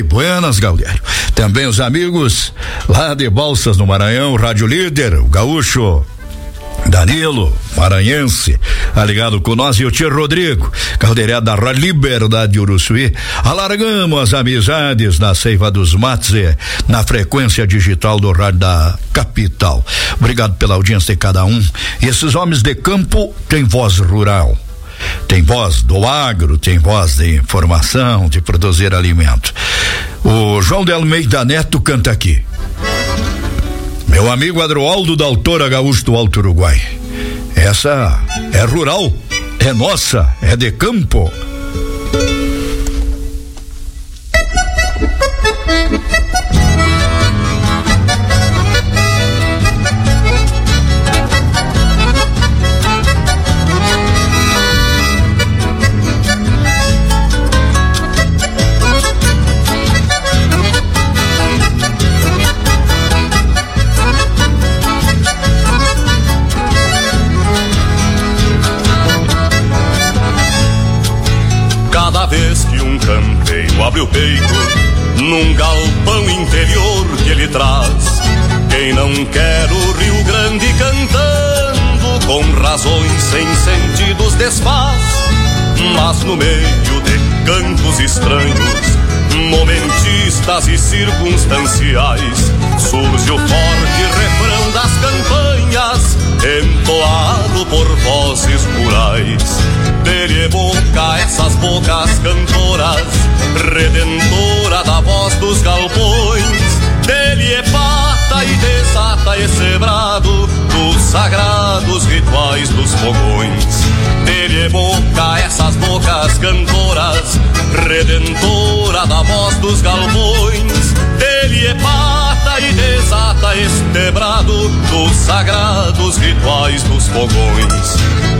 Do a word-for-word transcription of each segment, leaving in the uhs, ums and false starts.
Buenas, Galdério. Também os amigos lá de Balsas, no Maranhão, Rádio Líder, o gaúcho Danilo, maranhense, tá ligado com nós, e o tio Rodrigo, caldeirado da Rádio Liberdade de Uruçuí. Alargamos as amizades na Ceiva dos Matos e na frequência digital do rádio da capital. Obrigado pela audiência de cada um. E esses homens de campo têm voz rural, tem voz do agro, tem voz de informação, de produzir alimento. O João de Almeida Neto canta aqui. Meu amigo Adroaldo da Autora Gaúcho do Alto Uruguai. Essa é rural, é nossa, é de campo. Abre o peito num galpão interior que ele traz. Quem não quer o Rio Grande cantando, com razões sem sentidos desfaz. Mas no meio de cantos estranhos, momentistas e circunstanciais, surge o forte refrão das campanhas, entoado por vozes rurais. Dele evoca essas bocas cantoras, redentora da voz dos galpões. Dele é pata e desata esse brado dos sagrados rituais dos fogões. Dele evoca essas bocas cantoras, redentora da voz dos galpões. Dele é pata e desata este brado dos sagrados rituais dos fogões.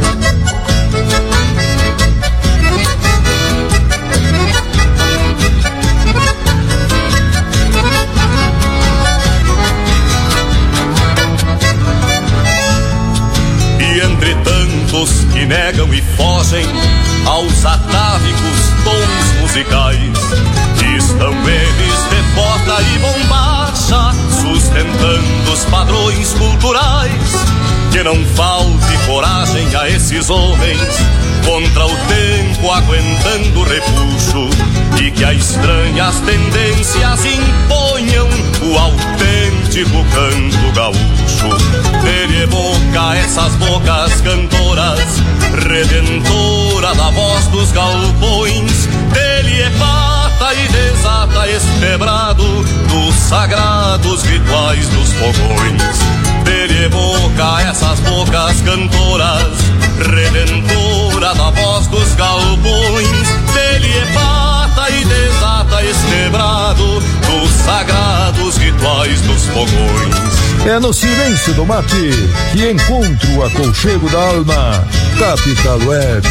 E entre tantos que negam e fogem aos atávicos tons musicais, estão eles de bota e bombacha, sustentando os padrões culturais. Que não falte coragem a esses homens, contra o tempo aguentando o repuxo, e que as estranhas tendências imponham o autêntico canto gaúcho. Dele evoca essas bocas cantoras, redentora da voz dos galpões. Dele é pata e desata este brado dos sagrados rituais dos fogões. Dele evoca essas bocas cantoras, redentora da voz dos galpões. Dele é pata e desata este brado dos sagrados rituais dos fogões. É no silêncio do mate que encontro o aconchego da alma. Capital Web.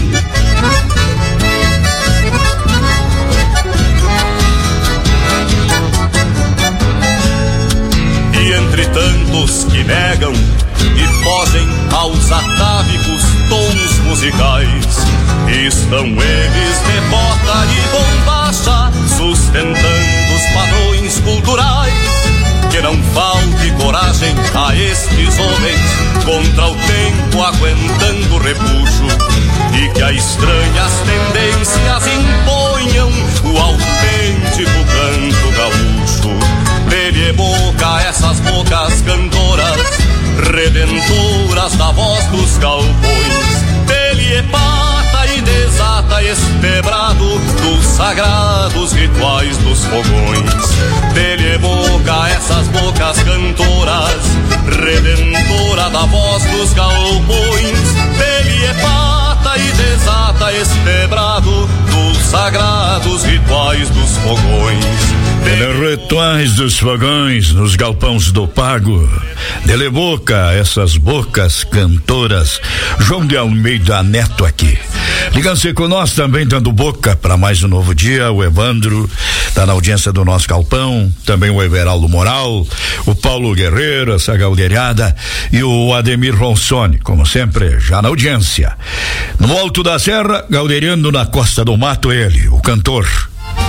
E entre tantos que negam e fogem aos atávicos tons musicais, estão eles de bota e bombacha, sustentando os padrões culturais. Que não falte coragem a estes homens, contra o tempo aguentando o repuxo, e que as estranhas tendências imponham o autêntico canto gaúcho. Dele evoca essas bocas cantoras, redentoras da voz dos galpões. Dele é pata e desata este brado dos sagrados rituais dos fogões. Dele evoca essas bocas cantoras, redentora da voz dos galpões. Dele é pata e desata este brado dos sagrados rituais dos fogões. Dele rituais dos fogões nos galpões do Pago. Dele evoca essas bocas cantoras. João de Almeida Neto aqui. Ligando-se com nós também, dando boca para mais um novo dia, o Evandro tá na audiência do nosso galpão, também o Everaldo Moral, o Paulo Guerreiro, essa galdeirada, e o Ademir Ronsoni, como sempre, já na audiência. No alto da serra, galdeirando na costa do mato, ele, o cantor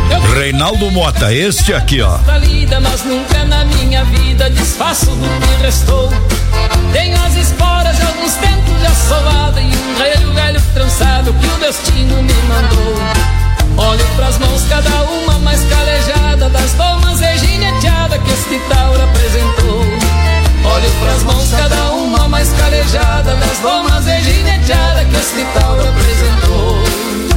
Reinaldo Mota, este aqui, ó. Lida, mas nunca na minha vida desfaço do que restou. Tenho as esporas de alguns tempos de assolada e um relho velho trançado que o destino me mandou. Olho pras mãos, cada uma mais calejada, das domas regineteada que este tauro apresentou. Olho pras mãos, cada uma mais calejada, das domas regineteada que este tauro apresentou.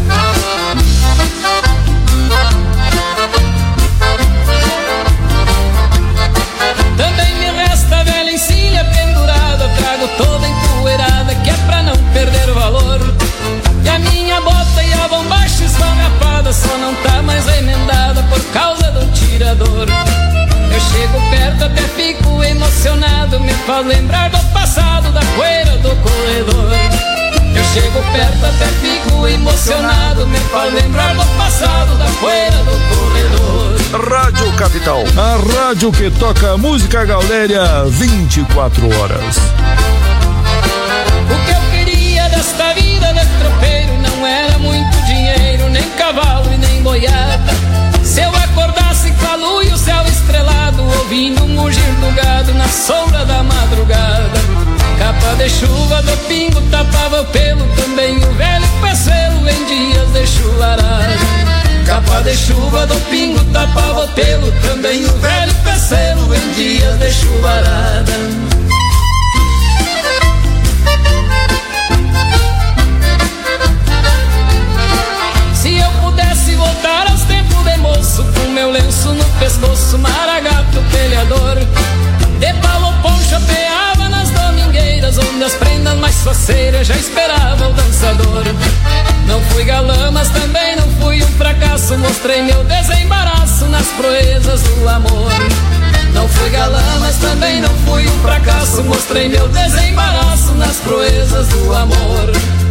Também me resta a velha encilha pendurada, trago toda empoeirada, que é pra não perder o valor. E a minha bota e a bombacha esfarrapada só não tá mais remendada por causa do tirador. Eu chego perto, até fico emocionado, me faz lembrar do passado, da poeira do corredor. Eu chego perto, até fico emocionado, me faz lembrar do passado, da poeira do corredor. Rádio Capital, a rádio que toca música gaudéria vinte e quatro horas. O que eu queria desta vida de tropeiro não era muito dinheiro, nem cavalo e nem boiada. Se eu acordasse com a lua e o céu estrelado, ouvindo o mugir do gado na sombra da madrugada. Capa de chuva do pingo tapava o pelo, também o velho parceiro em dias de chuvarada. Capa de chuva do pingo tapava o pelo, também o velho parceiro em dias de chuvarada. Se eu pudesse voltar aos tempos de moço, com meu lenço no pescoço, maragato peleador, de palo poncho apeava nas domingueiras, onde as prendas mais faceiras já esperava o dançador. Não fui galã, mas também não fui um fracasso, mostrei meu desembaraço nas proezas do amor. Não fui galã, mas também não fui um fracasso, mostrei meu desembaraço nas proezas do amor.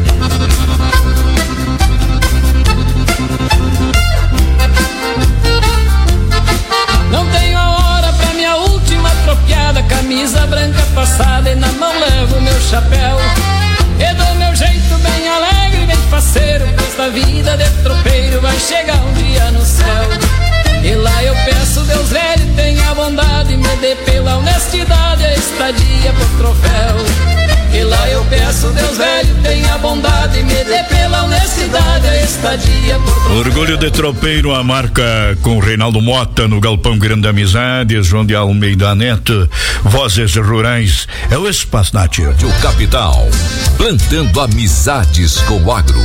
Não tenho a hora pra minha última tropiada, camisa branca passada e na mão levo meu chapéu. E dou meu jeito bem alegre, bem faceiro, pois da vida de tropeiro vai chegar um dia no céu. E lá eu peço, Deus velho, tenha bondade e me dê pela honestidade a estadia pro troféu. E lá eu peço, Deus velho, tenha bondade e me dê pela honestidade a estadia por troféu. Orgulho de tropeiro, a marca com Reinaldo Mota no Galpão Grande Amizades, João de Almeida Neto, Vozes Rurais, é o Espaço Nativo. Rádio Capital, plantando amizades com o agro.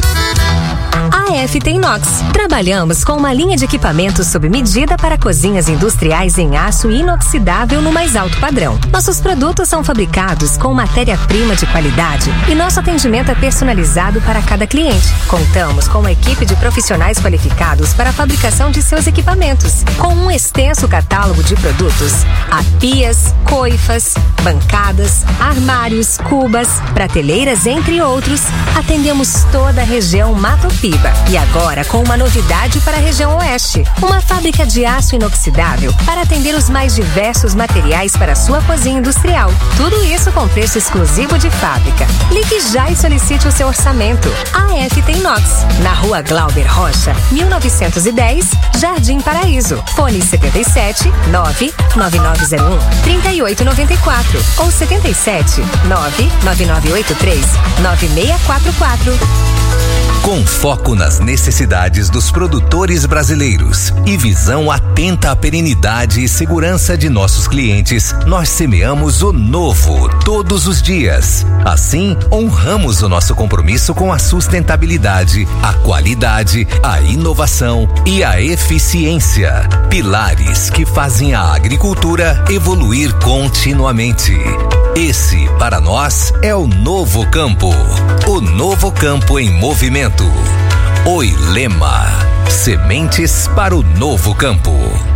A F T Inox. Trabalhamos com uma linha de equipamentos sob medida para cozinhas industriais em aço inoxidável no mais alto padrão. Nossos produtos são fabricados com matéria-prima de qualidade e nosso atendimento é personalizado para cada cliente. Contamos com uma equipe de profissionais qualificados para a fabricação de seus equipamentos, com um extenso catálogo de produtos: a pias, coifas, bancadas, armários, cubas, prateleiras, entre outros. Atendemos toda a região Mato Piba. E agora com uma novidade para a região oeste, uma fábrica de aço inoxidável para atender os mais diversos materiais para a sua cozinha industrial. Tudo isso com preço exclusivo de fábrica. Ligue já e solicite o seu orçamento. A F T Inox, na Rua Glauber Rocha, mil novecentos e dez, Jardim Paraíso. Fone setenta e sete, nove nove nove zero um, trinta e oito noventa e quatro ou setenta e sete, nove nove nove oito três, nove seis quatro quatro. Com foco nas necessidades dos produtores brasileiros e visão atenta à perenidade e segurança de nossos clientes, nós semeamos o novo todos os dias. Assim, honramos o nosso compromisso com a sustentabilidade, a qualidade, a inovação e a eficiência. Pilares que fazem a agricultura evoluir continuamente. Esse, para nós, é o Novo Campo. O Novo Campo em movimento. Oilema. Sementes para o Novo Campo.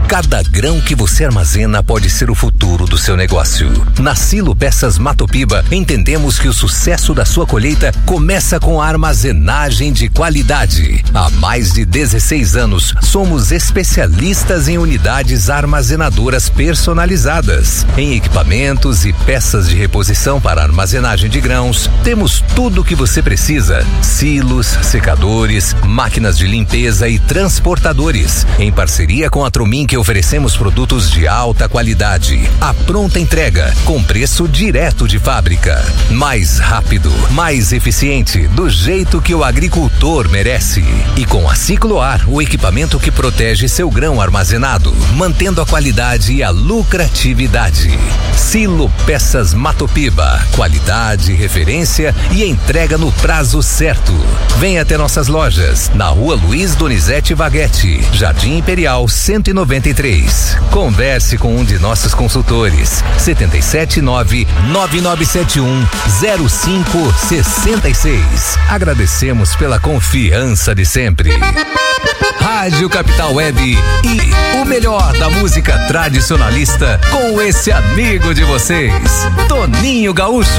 Cada grão que você armazena pode ser o futuro do seu negócio. Na Silo Peças Mato Piba, entendemos que o sucesso da sua colheita começa com a armazenagem de qualidade. Há mais de dezesseis anos, somos especialistas em unidades armazenadoras personalizadas. Em equipamentos e peças de reposição para armazenagem de grãos, temos tudo o que você precisa: silos, secadores, máquinas de limpeza e transportadores. Em parceria com a Tromin, que oferecemos produtos de alta qualidade, a pronta entrega, com preço direto de fábrica. Mais rápido, mais eficiente, do jeito que o agricultor merece. E com a Cicloar, o equipamento que protege seu grão armazenado, mantendo a qualidade e a lucratividade. Silo Peças Mato Piba, qualidade, referência e entrega no prazo certo. Venha até nossas lojas, na Rua Luiz Donizete Vaguete, Jardim Imperial cento e noventa e três. Converse com um de nossos consultores. sete sete nove, nove nove sete um, zero cinco seis seis. Agradecemos pela confiança de sempre. Rádio Capital Web e o melhor da música tradicionalista com esse amigo de vocês, Toninho Gaúcho.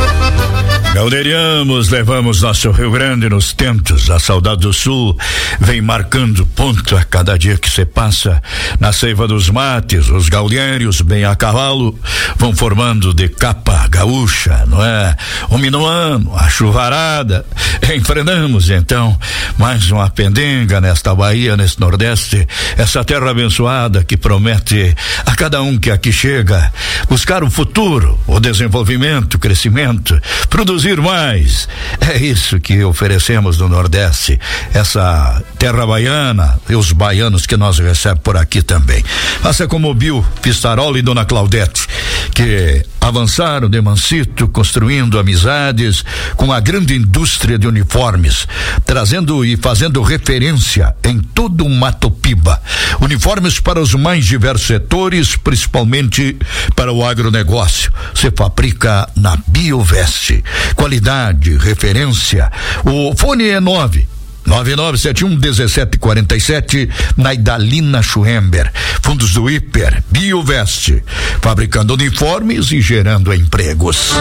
Gauderiamos, levamos nosso Rio Grande nos tentos. A saudade do sul vem marcando ponto a cada dia que se passa. Na seiva dos mates, os gaudérios bem a cavalo vão formando de capa gaúcha, não é? O minuano, a chuvarada. Enfrentamos então mais uma pendenga nesta Bahia, nesse Nordeste, essa terra abençoada que promete a cada um que aqui chega buscar o futuro, o desenvolvimento, o crescimento, produzir mais. É isso que oferecemos no Nordeste, essa terra baiana e os baianos que nós recebemos por aqui também. Faça como o Bill Pistaroli e Dona Claudete, que avançaram de mansito, construindo amizades com a grande indústria de uniformes, trazendo e fazendo referência em todo o Mato Piba. Uniformes para os mais diversos setores, principalmente para o agronegócio. Se fabrica na Biovest. Qualidade, referência. O fone é nove nove nove sete um um sete quatro sete, na Idalina Schwember. Fundos do Hiper, Biovest, fabricando uniformes e gerando empregos.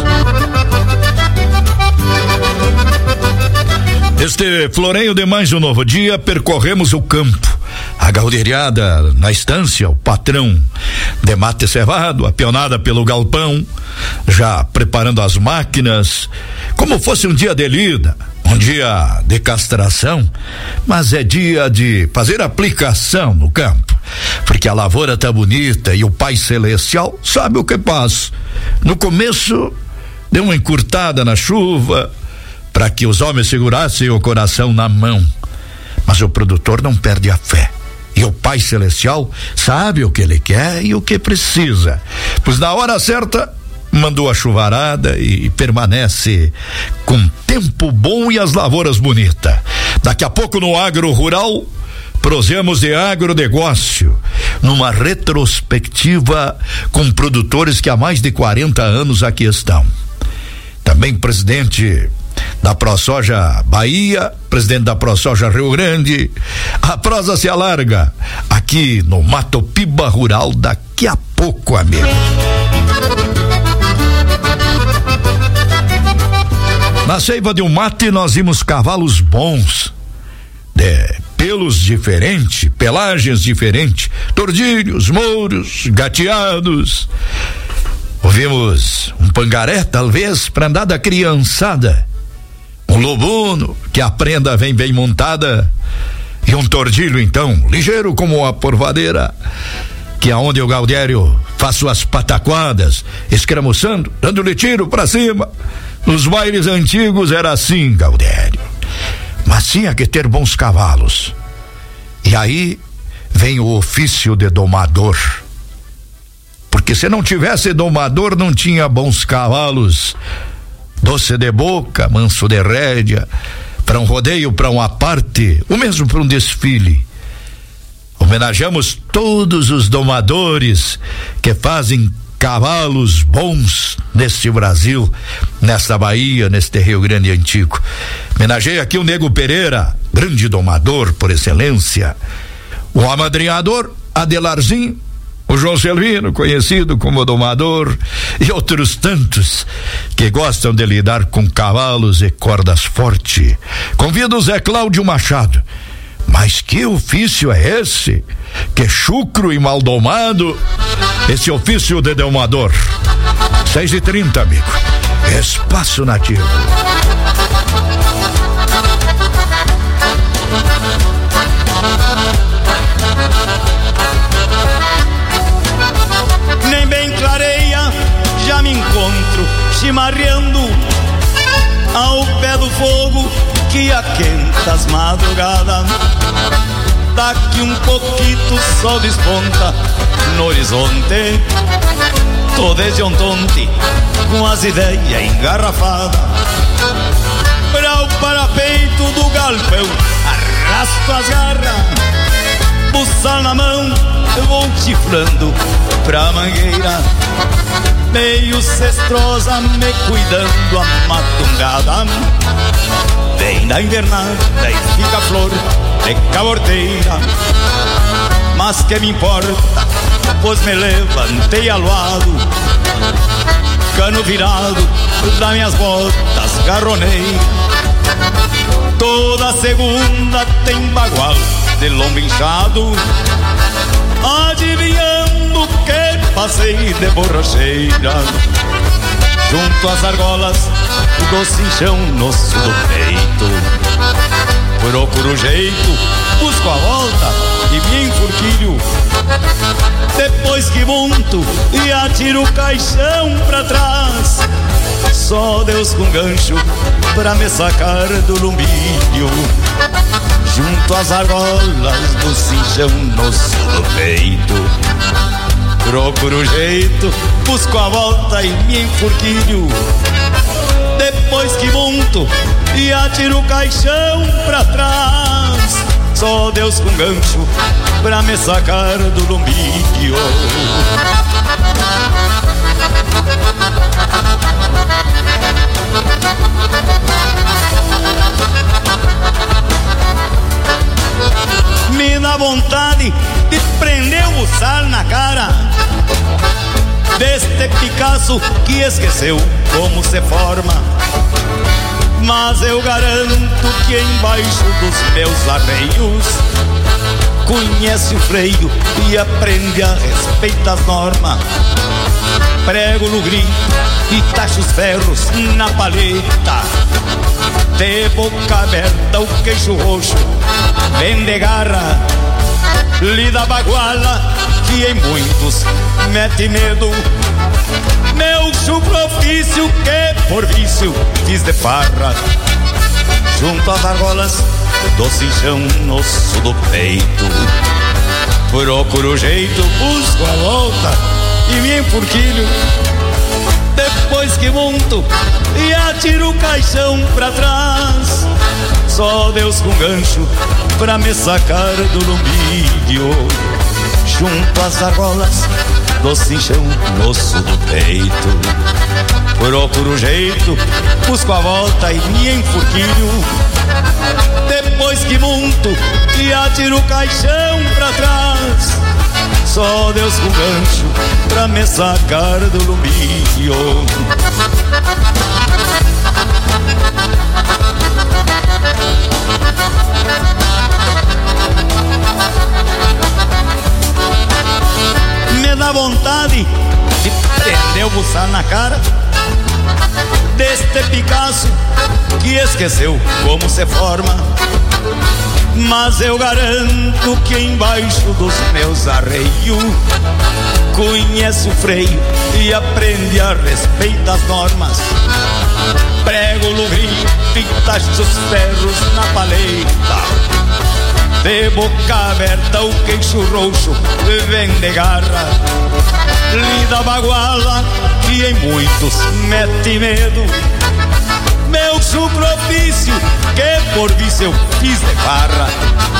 Este floreio de mais um novo dia, percorremos o campo. A gauderiada na estância, o patrão de mate cevado, a peonada pelo galpão, já preparando as máquinas, como fosse um dia de lida, um dia de castração, mas é dia de fazer aplicação no campo, porque a lavoura tá bonita e o Pai Celestial sabe o que passa. No começo, deu uma encurtada na chuva, para que os homens segurassem o coração na mão, mas o produtor não perde a fé. E o Pai Celestial sabe o que ele quer e o que precisa, pois na hora certa mandou a chuvarada e permanece com tempo bom e as lavouras bonitas. Daqui a pouco no Agro Rural prosemos de agronegócio, numa retrospectiva com produtores que há mais de quarenta anos aqui estão. Também presidente da ProSoja Bahia, presidente da ProSoja Rio Grande. A prosa se alarga aqui no Mato Piba Rural daqui a pouco, amigo. Na seiva de um mate nós vimos cavalos bons, de pelos diferentes, pelagens diferentes, tordilhos, mouros, gateados. Ouvimos um pangaré, talvez, para andar da criançada. Um lobuno, que a prenda vem bem montada. E um tordilho, então, ligeiro como a porvadeira, que aonde o gaudério faz suas pataquadas, escramuçando, dando-lhe tiro pra cima. Nos bailes antigos era assim, gaudério. Mas tinha que ter bons cavalos. E aí vem o ofício de domador. Porque se não tivesse domador, não tinha bons cavalos. Doce de boca, manso de rédea, para um rodeio, para uma parte, o mesmo para um desfile. Homenageamos todos os domadores que fazem cavalos bons neste Brasil, nesta Bahia, neste Rio Grande Antigo. Homenageei aqui o Nego Pereira, grande domador por excelência. O amadrinhador, Adelarzinho, o João Selvino, conhecido como domador, e outros tantos que gostam de lidar com cavalos e cordas fortes. Convido o Zé Cláudio Machado. Mas que ofício é esse? Que chucro e mal domado. Esse ofício de domador. seis e trinta, amigo. Espaço Nativo. Nem bem clareia, já me encontro chimarreando ao pé do fogo que aquenta as madrugadas. Daqui um pouquito o sol desponta no horizonte. Tô desde ontem com as ideias engarrafadas. Pra o parapeito do galpão arrasto as garras, buçal na mão eu vou chifrando pra mangueira. Meio cestrosa me cuidando a matungada. Vem da invernada e fica flor de caborteira. Mas que me importa, pois me levantei aluado, cano virado das minhas botas garroneiras. Toda segunda tem bagual de lombo inchado, adivinhando que passei de borracheira. Junto às argolas do cinchão no sul do peito, procuro jeito, busco a volta e me enforquilho. Depois que monto e atiro o caixão pra trás, só Deus com gancho pra me sacar do lumbilho. Junto às argolas do cinchão no sul do peito, procuro jeito, busco a volta e me enforquilho. Depois que monto e atiro o caixão pra trás, só Deus com gancho pra me sacar do lumbilho. Me dá vontade de prender o buçal na cara deste Picasso que esqueceu como se forma. Mas eu garanto que embaixo dos meus arreios conhece o freio e aprende a respeitar as normas. Prego no grito e tacho os ferros na paleta. De boca aberta o queixo roxo vem de garra. Lida baguala que em muitos mete medo. Meu chucro ofício que por vício fiz de farra. Junto às argolas do cinchão no osso do peito, procuro jeito, busco a volta e me enforquilho. Depois que monto e atiro o caixão pra trás, só Deus com gancho pra me sacar do lumbilho. Junto às argolas do cinchão no osso do peito, procuro jeito, busco a volta e me enforquilho. Depois que monto e atiro o caixão pra trás, só Deus com gancho pra me sacar do lumbilho. Me dá vontade de prender o buçal na cara deste Picasso que esqueceu como se forma. Mas eu garanto que embaixo dos meus arreios conhece o freio e aprende a respeitar as normas. Prego o grito e tacho os ferros na paleta. De boca aberta o queixo roxo vem de garra. Lida baguala que em muitos mete medo. Meu chucro ofício que por vício eu fiz de farra.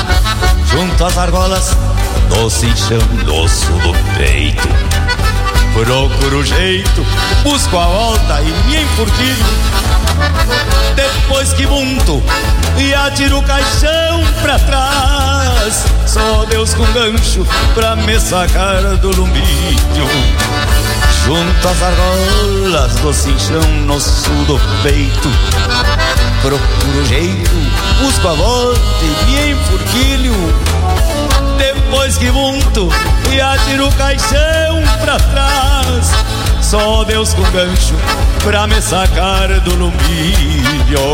Junto às argolas do cinchão no osso do peito, Procuro jeito, busco a volta e me enfurquilho. Depois que bunto e atiro o caixão pra trás, só Deus com gancho pra me sacar do lumbilho. Junto às argolas do cinchão no sul do peito, procuro jeito, busco a volta e me enfurquilho. Depois que bunto e atiro o caixão pra trás, só Deus com gancho pra me sacar do lumbilho.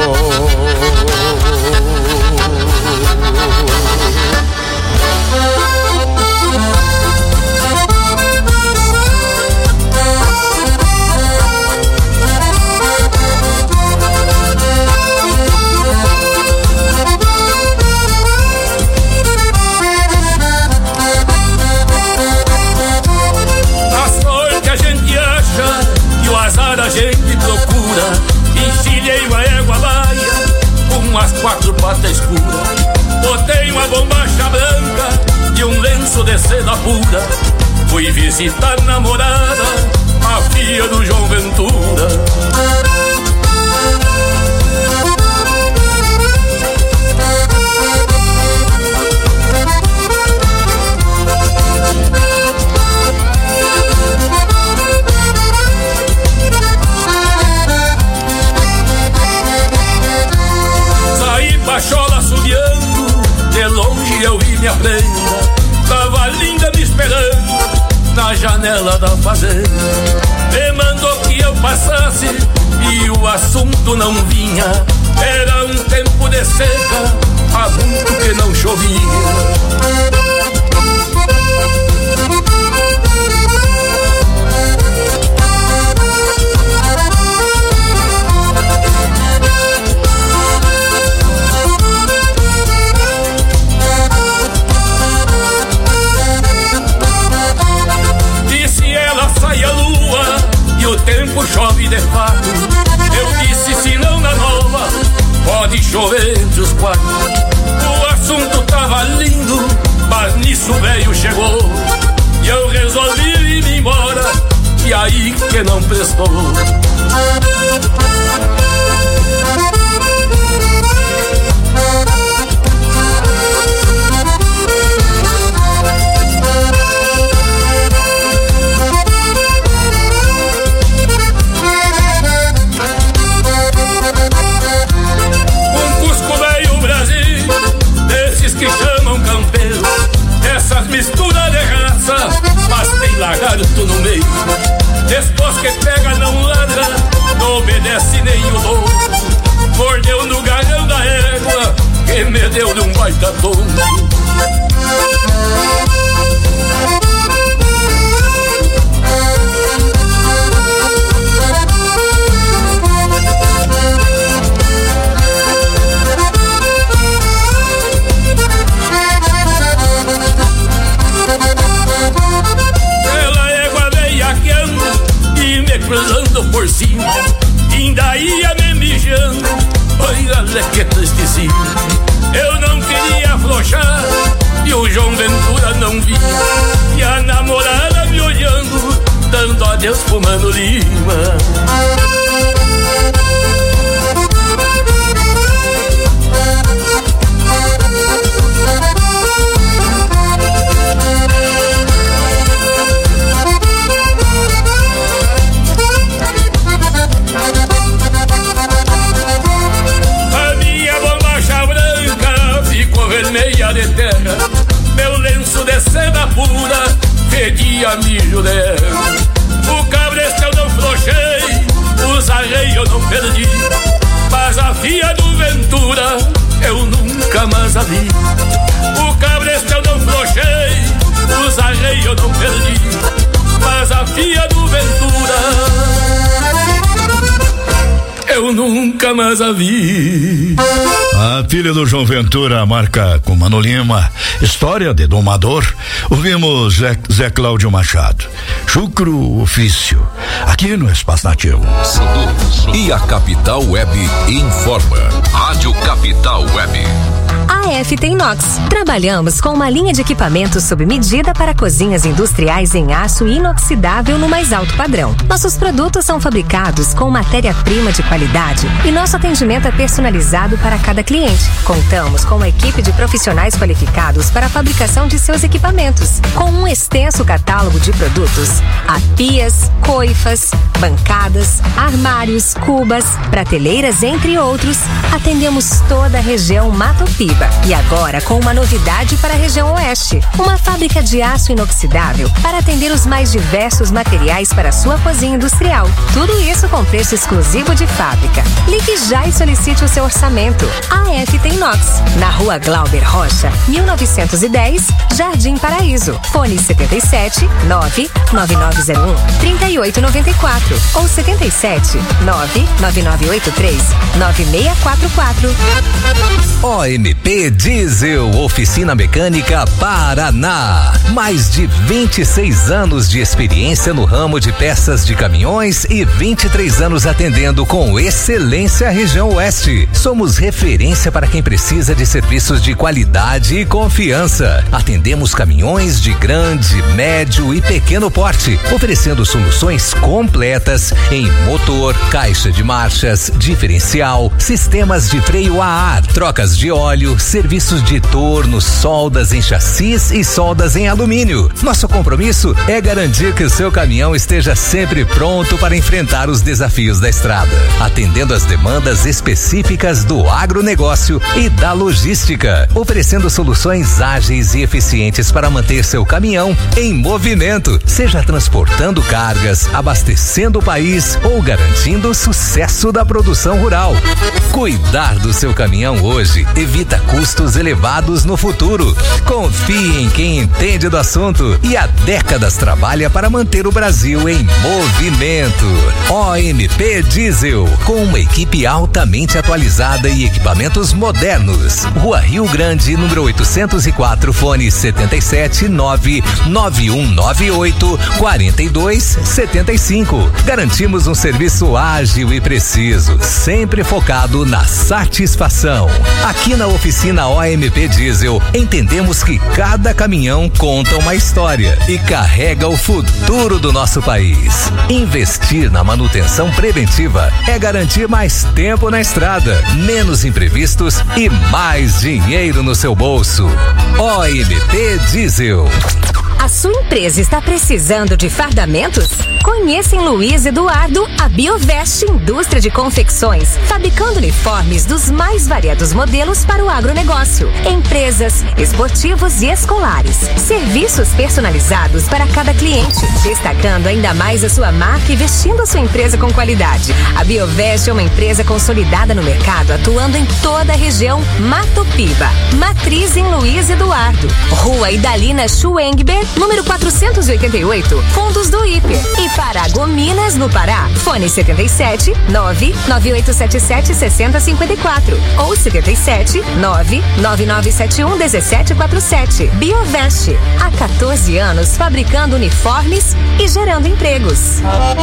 A gente procura, encilhei uma égua baia com umas quatro patas escuras. Botei uma bombacha branca e um lenço de seda pura. Fui visitar a namorada, a filha do João Ventura. Pachola subiando, de longe eu vi minha prenda. Tava linda me esperando na janela da fazenda. Me mandou que eu passasse e o assunto não vinha. Era um tempo de seca, há muito que não chovia. Sai a lua e o tempo chove de fato. Eu disse, se não na nova, pode chover entre os quatro. O assunto tava lindo, mas nisso o velho chegou. E eu resolvi ir embora, e aí que não prestou. Que chamam campeiro, essas misturas de raça, mas tem lagarto no meio. Depois que pega não ladra, não obedece nem o dono. Mordeu no galhão da égua, que me deu de um baita tombo. Cruzando por cima, ainda ia me mijando. Olha que tristeza. Eu não queria afrouxar e o João Ventura não vinha. E a namorada me olhando, dando adeus fumando lima. Vermelha de terra, meu lenço de seda pura fedia mijo de erva. O cabresto eu não flochei, os arreios eu não perdi, mas a filha do Ventura eu nunca mais a vi. O cabresto eu não flochei, os arreios eu não perdi, mas a filha do Ventura eu nunca mais a vi. A filha do João Ventura marca com Mano Lima, história de domador. Ouvimos Zé, Zé Cláudio Machado, Chucro Ofício, aqui no Espaço Nativo. E a Capital Web informa. Rádio Capital Web. A F T Inox. Trabalhamos com uma linha de equipamentos sob medida para cozinhas industriais em aço inoxidável no mais alto padrão. Nossos produtos são fabricados com matéria-prima de qualidade e nosso atendimento é personalizado para cada cliente. Contamos com uma equipe de profissionais qualificados para a fabricação de seus equipamentos, com um extenso catálogo de produtos: a pias, coifas, bancadas, armários, cubas, prateleiras, entre outros. Atendemos toda a região Mato Piba e agora com uma novidade para a região oeste, uma fábrica de aço inoxidável para atender os mais diversos materiais para a sua cozinha industrial. Tudo isso com preço exclusivo de fábrica. Ligue já e solicite o seu orçamento. A F T Inox, na Rua Glauber Rocha, mil novecentos e dez, Jardim Paraíso. Fone setenta e sete, nove nove nove zero um, trinta e oito noventa e quatro ou setenta e sete, nove nove nove oito três, nove seis quatro quatro. O M P Diesel, Oficina Mecânica Paraná. Mais de vinte e seis anos de experiência no ramo de peças de caminhões e vinte e três anos atendendo com excelência a região oeste. Somos referência para quem precisa de serviços de qualidade e confiança. Atendemos caminhões de grande, médio e pequeno porte, oferecendo soluções completas em motor, caixa de marchas, diferencial, sistemas de freio a ar, trocas de óleo, serviços de torno, soldas em chassis e soldas em alumínio. Nosso compromisso é garantir que o seu caminhão esteja sempre pronto para enfrentar os desafios da estrada, atendendo às demandas específicas do agronegócio e da logística, oferecendo soluções ágeis e eficientes para manter seu caminhão em movimento, seja transportando cargas, abastecendo o país ou garantindo o sucesso da produção rural. Cuidar do seu caminhão hoje evita custos elevados no futuro. Confie em quem entende do assunto e há décadas trabalha para manter o Brasil em movimento. O M P Diesel, com uma equipe altamente atualizada e equipamentos modernos. Rua Rio Grande, número oitocentos e quatro, fone setenta e sete, nove nove um nove oito, quarenta e dois, setenta e cinco. Garantimos um serviço ágil e preciso, sempre focado na satisfação. Aqui na oficina O M P Diesel, entendemos que cada caminhão conta uma história e carrega o futuro do nosso país. Investir na manutenção preventiva é garantir mais tempo na estrada, menos imprevistos e mais dinheiro no seu bolso. O M P Diesel. A sua empresa está precisando de fardamentos? Conheça em Luiz Eduardo a Biovest Indústria de Confecções, fabricando uniformes dos mais variados modelos para o agronegócio, empresas, esportivos e escolares. Serviços personalizados para cada cliente, destacando ainda mais a sua marca e vestindo a sua empresa com qualidade. A Biovest é uma empresa consolidada no mercado, atuando em toda a região Mato Piba. Matriz em Luiz Eduardo, Rua Idalina Schwengber, número quatrocentos e oitenta e oito, Fundos do Hiper. E Paragominas, no Pará. Fone setenta e sete, nove nove oito sete sete, seis zero cinco quatro ou setenta e sete, nove nove nove sete um, um sete quatro sete. Biovest, há quatorze anos fabricando uniformes e gerando empregos.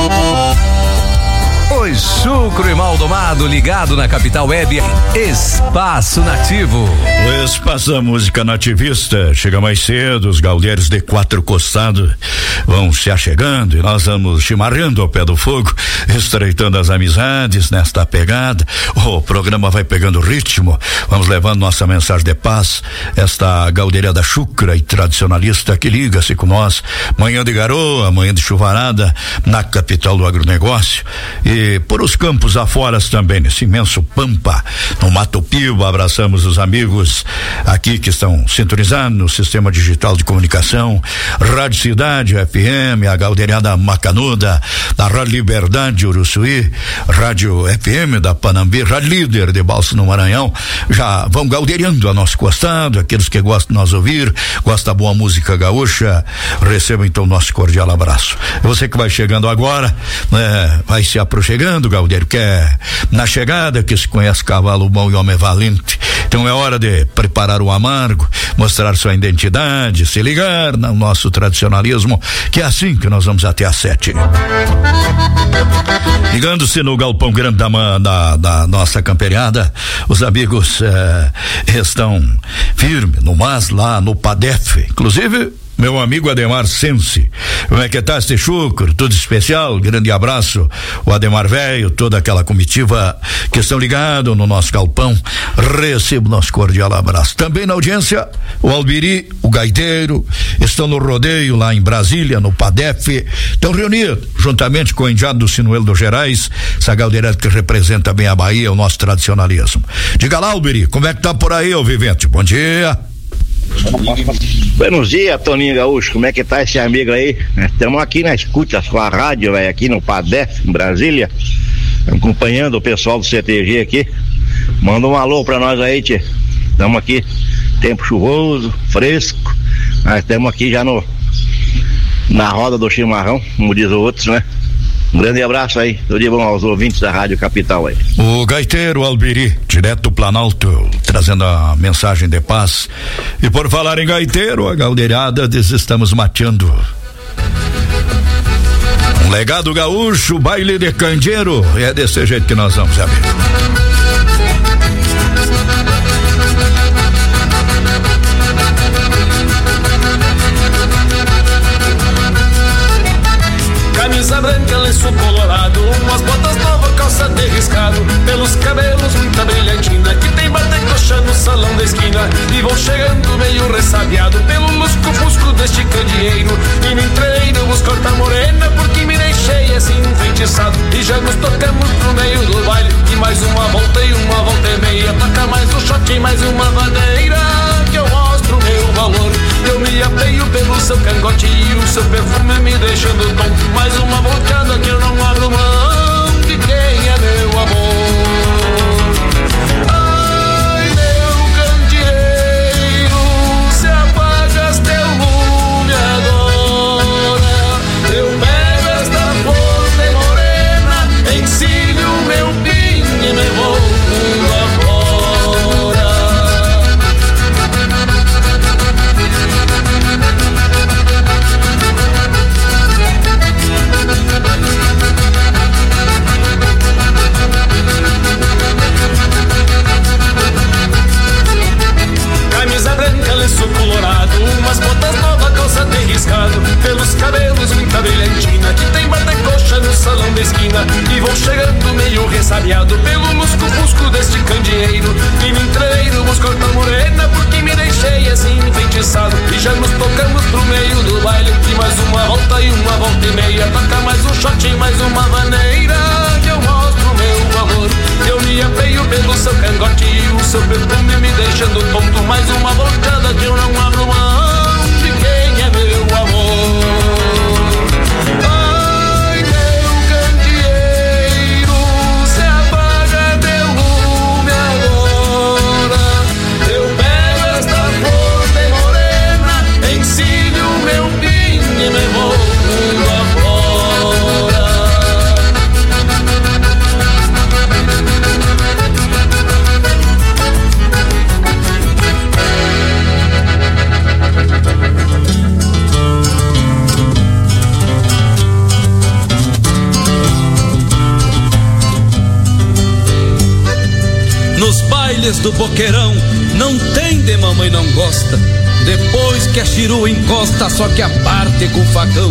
Oi, Chucro e Maldomado, ligado na Capital Web, Espaço Nativo. O Espaço da Música Nativista chega mais cedo, os gaudeiros de quatro costados vão se achegando e nós vamos chimarrando ao pé do fogo, estreitando as amizades nesta pegada. O programa vai pegando ritmo, vamos levando nossa mensagem de paz, esta gaudeirada chucra e tradicionalista que liga-se com nós, manhã de garoa, manhã de chuvarada, na capital do agronegócio. E E por os campos afora também, nesse imenso pampa, no Mato Piba, abraçamos os amigos aqui que estão sintonizados no sistema digital de comunicação, Rádio Cidade, F M, a galdeirada Macanuda, da Rádio Liberdade Uruçuí, Rádio F M da Panambi, Rádio Líder de Balsas no Maranhão, já vão galdeirando a nosso costado, aqueles que gostam de nós ouvir, gostam da boa música gaúcha, recebam então nosso cordial abraço. Você que vai chegando agora, né, vai se aproximando chegando, Galdeiro, que é na chegada que se conhece cavalo bom e homem valente. Então é hora de preparar o amargo, mostrar sua identidade, se ligar no nosso tradicionalismo, que é assim que nós vamos até às sete. Ligando-se no galpão grande da, da, da nossa camperiada, os amigos eh, estão firmes no mas lá no Padef, inclusive meu amigo Ademar Sense. Como é que tá este chucro? Tudo especial? Grande abraço, o Ademar velho, toda aquela comitiva que estão ligados no nosso galpão. Recebo nosso cordial abraço. Também na audiência, o Albiri, o gaiteiro, estão no rodeio lá em Brasília, no Padef. Estão reunidos, juntamente com o Indiado do Sinuelo dos Gerais, essa galdeirada que representa bem a Bahia, o nosso tradicionalismo. Diga lá, Albiri, como é que tá por aí, ô Vivente? Bom dia. Buenos dias, Toninho Gaúcho, como é que tá esse amigo aí? Estamos aqui na escuta com a rádio, velho, aqui no Padef, em Brasília, acompanhando o pessoal do C T G aqui. Manda um alô pra nós aí, tchê. Estamos aqui, tempo chuvoso, fresco, nós estamos aqui já no na roda do chimarrão, como diz os outros, né? Um grande abraço aí, tudo de bom aos ouvintes da Rádio Capital aí. O gaiteiro Albiri, direto do Planalto, trazendo a mensagem de paz. E por falar em gaiteiro, a galdeirada diz: estamos mateando. Um legado gaúcho, baile de candeeiro, é desse jeito que nós vamos, amigo. Camisa branca, lenço colorado, umas botas novas, calça de riscado, pelos cabelos muita brilhantina, que tem bate-coxa no salão da esquina, e vão chegando meio ressabiado, pelo lusco-fusco deste candeeiro, e no entreiro vos corta morena, porque me deixei assim enfeitiçado, e já nos tocamos pro meio do baile, e mais uma volta e uma volta e meia, toca mais um shot e mais uma vaneira, que eu mostro meu valor. Eu me apeio pelo seu cangote e o seu perfume me deixando tonto. Mais uma volcada que eu não abro mão de quem é meu amor. Ai, meu candeeiro, se apagas teu lume agora, eu pego esta flor de morena, ensino o meu pinho e me vou mundo afora. Camisa branca, lenço colorado, umas botas novas, calça de riscado, pelos cabelos muita brilhantina, que tem bate-coxa no salão da esquina, e vão chegando meio ressabiado, pelo lusco-fusco deste candeeiro, e no entreiro vos corta morena, porque me deixei assim enfeitiçado, e já nos tocamos pro meio do baile, e mais uma volta e uma volta e meia, toca mais um shot e mais uma vaneira, que eu mostro meu valor. Eu me apeio pelo seu cangote e o seu perfume me deixando tonto. Mais uma voltada que eu não abro mão de quem é meu amor. Ai, meu candeeiro, se apaga teu lume agora, eu pego esta flor de morena, ensino o meu pinho e me vou mundo afora. Nos bailes do boqueirão não tem de mamãe não gosta, depois que a chirua encosta só que a parte com o facão.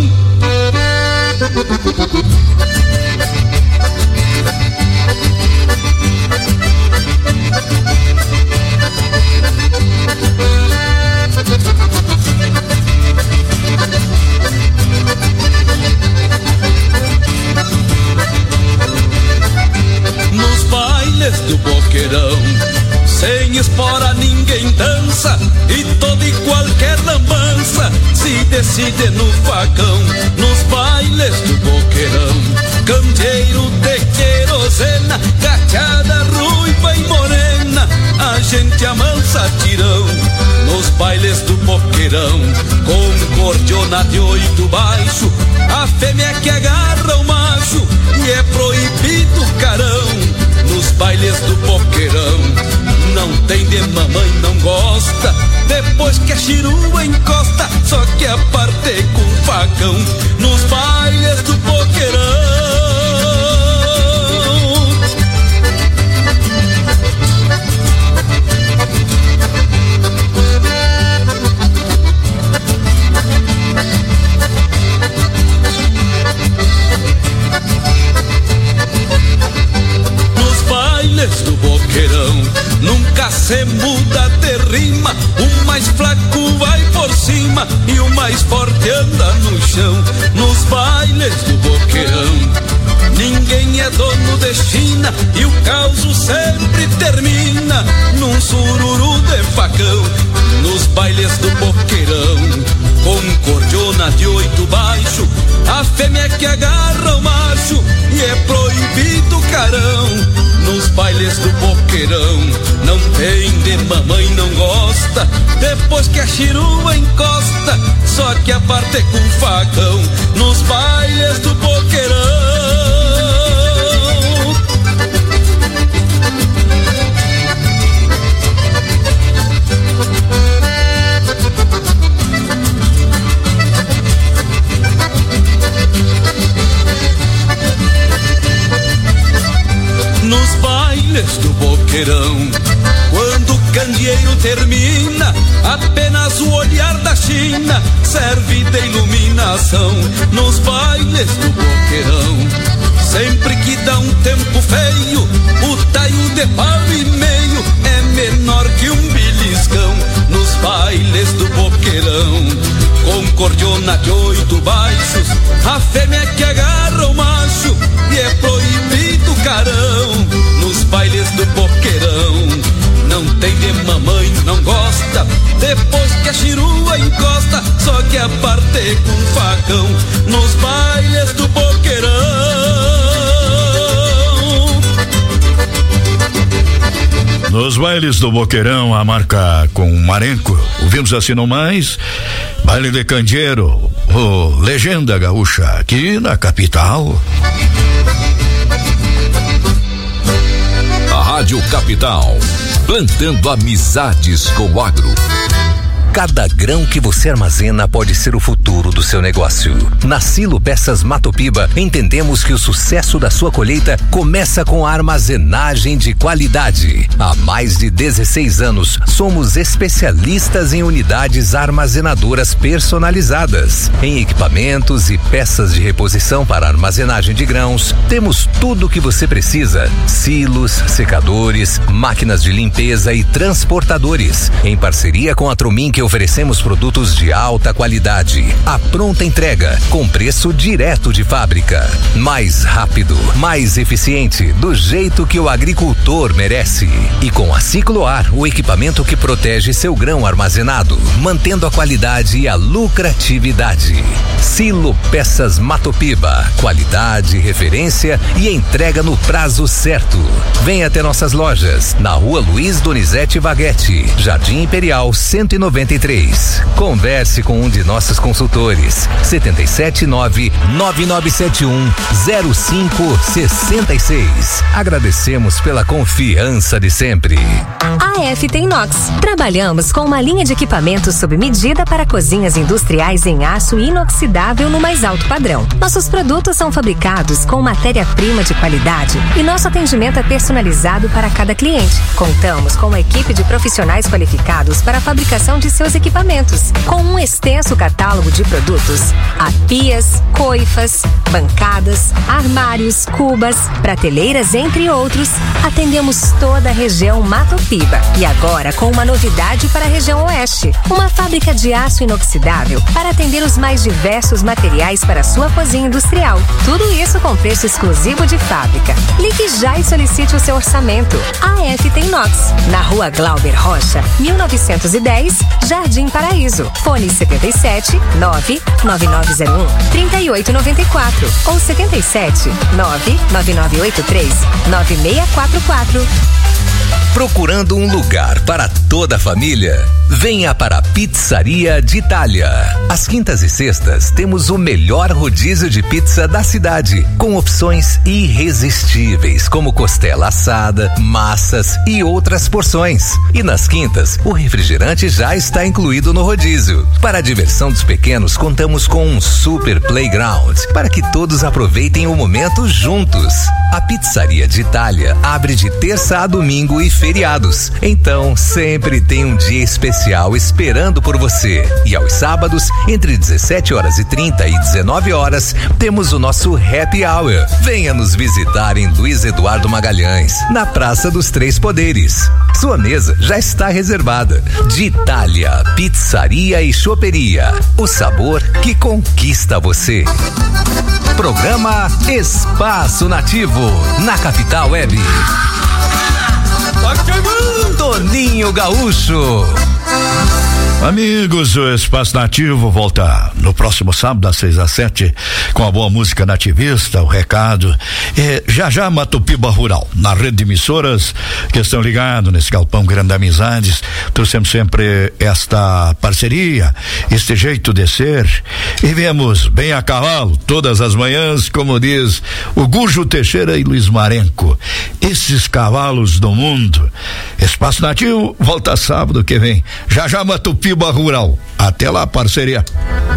Nos bailes do boqueirão, sem espora ninguém dança, e toda e qualquer lambança se decide no facão. Nos bailes do boqueirão, candeeiro de querosena, gachada ruiva e morena, a gente amansa tirão. Nos bailes do boqueirão, com cordiona de oito baixo, a fêmea que agarra o macho, e é proibido carão. Nos bailes do boqueirão, não tem demanda chirua encosta, só que a parte com facão nos bailes do boqueirão. Do boqueirão nunca se muda de rima, o mais fraco vai por cima e o mais forte anda no chão. Nos bailes do boqueirão ninguém é dono de China e o caos sempre termina num sururu de facão. Nos bailes do boqueirão, com cordiona de oito baixo, a fêmea que agarra o macho e é proibido o carão. Nos bailes do boqueirão não tem de mamãe não gosta, depois que a chirua encosta, só que a parte com facão. Nos bailes do boqueirão. Nos bailes do boqueirão, quando o candeeiro termina, apenas o olhar da China serve de iluminação. Nos bailes do boqueirão, sempre que dá um tempo feio, o taio de pau e meio é menor que um beliscão. Nos bailes do boqueirão, com cordiona de oito baixos, a fêmea que agarra o macho e é proibido o carão. Nos bailes do boqueirão não tem de mamãe não gosta, depois que a chirua encosta, só que a parte com facão. Nos bailes do boqueirão. Nos bailes do boqueirão, a marca com Marenco, ouvimos assim no mais, baile de candeeiro, o Legenda Gaúcha, aqui na capital. A Rádio Capital, plantando amizades com o agro. Cada grão que você armazena pode ser o futuro do seu negócio. Na Silo Peças Mato Piba, entendemos que o sucesso da sua colheita começa com a armazenagem de qualidade. Há mais de dezesseis anos, somos especialistas em unidades armazenadoras personalizadas. Em equipamentos e peças de reposição para armazenagem de grãos, temos tudo o que você precisa. Silos, secadores, máquinas de limpeza e transportadores. Em parceria com a Tromin, que oferecemos produtos de alta qualidade, a pronta entrega, com preço direto de fábrica. Mais rápido, mais eficiente, do jeito que o agricultor merece. E com a Cicloar, o equipamento que protege seu grão armazenado, mantendo a qualidade e a lucratividade. Silo Peças Mato Piba, qualidade, referência e entrega no prazo certo. Venha até nossas lojas, na rua Luiz Donizete Vaguete, Jardim Imperial cento e noventa e três. Converse com um de nossos consultores. setenta e sete nove nove nove sete um zero cinco seis seis. Agradecemos pela confiança de sempre. A F T Inox. Trabalhamos com uma linha de equipamentos sob medida para cozinhas industriais em aço inoxidável no mais alto padrão. Nossos produtos são fabricados com matéria-prima de qualidade e nosso atendimento é personalizado para cada cliente. Contamos com uma equipe de profissionais qualificados para a fabricação de seus equipamentos, com um extenso catálogo de produtos: a pias, coifas, bancadas, armários, cubas, prateleiras, entre outros. Atendemos toda a região Mato Piba e agora com uma novidade para a região oeste, uma fábrica de aço inoxidável para atender os mais diversos materiais para sua cozinha industrial. Tudo isso com preço exclusivo de fábrica. Ligue já e solicite o seu orçamento. A F T Inox, na rua Glauber Rocha, mil novecentos e dez, Jardim Paraíso. Fone setenta e sete nove nove nove zero um três oito nove quatro ou setenta e sete nove nove nove oito três nove seis quatro quatro. Procurando um lugar para toda a família? Venha para a Pizzaria de Itália. Às quintas e sextas temos o melhor rodízio de pizza da cidade, com opções irresistíveis como costela assada, massas e outras porções. E nas quintas, o refrigerante já está incluído no rodízio. Para a diversão dos pequenos, contamos com um super playground para que todos aproveitem o momento juntos. A Pizzaria de Itália abre de terça a domingo e feriados. Então, sempre tem um dia especial esperando por você. E aos sábados, entre dezessete horas e trinta e dezenove horas, temos o nosso Happy Hour. Venha nos visitar em Luiz Eduardo Magalhães, na Praça dos Três Poderes. Sua mesa já está reservada. De Itália, Pizzaria e Choperia. O sabor que conquista você. Programa Espaço Nativo, na Capital Web. Toninho Gaúcho. Amigos, o Espaço Nativo volta no próximo sábado, das seis às sete, com a boa música nativista, o recado. É, já já Matopiba Rural, na rede de emissoras que estão ligados nesse galpão Grande Amizades. Trouxemos sempre esta parceria, este jeito de ser, e viemos bem a cavalo todas as manhãs, como diz o Gujo Teixeira e Luiz Marenco. Esses cavalos do mundo. Espaço Nativo volta sábado que vem. Já já Matopiba Rural. Até lá, parceria.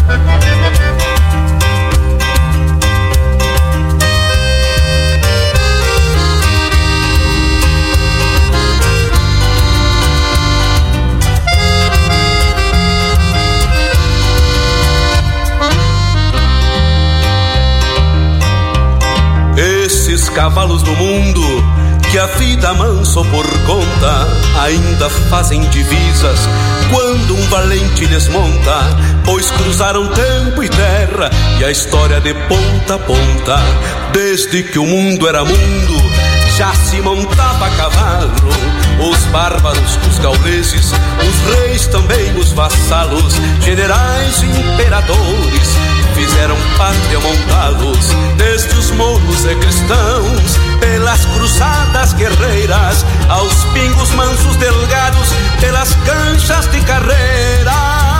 Esses cavalos do mundo que a vida amansou por conta ainda fazem divisas quando um valente desmonta, pois cruzaram tempo e terra e a história de ponta a ponta. Desde que o mundo era mundo já se montava a cavalo, os bárbaros, os gauleses, os reis também, os vassalos, generais e imperadores fizeram pátria montados, desde os mouros e cristãos, pelas cruzadas guerreiras, aos pingos mansos delgados, pelas canchas de carreira.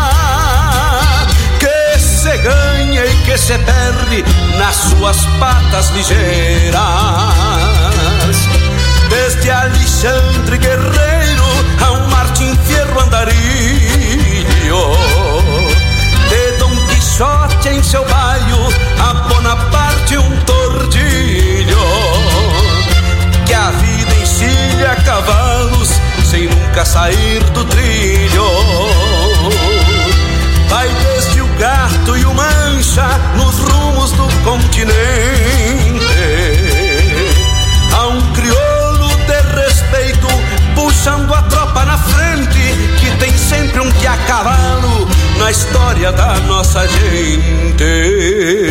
Que se ganha e que se perde nas suas patas ligeiras, desde Alexandre Guerreiro ao Martim Fierro Andarilho, de Dom Quixote em seu baio, a Bonaparte um tordilho, que a vida encilha cavalos sem nunca sair do trilho. Vai desde o gato e o mancha nos rumos do continente, a um crioulo de respeito puxando a tropa na frente, que tem sempre um que a cavalo na história da nossa gente.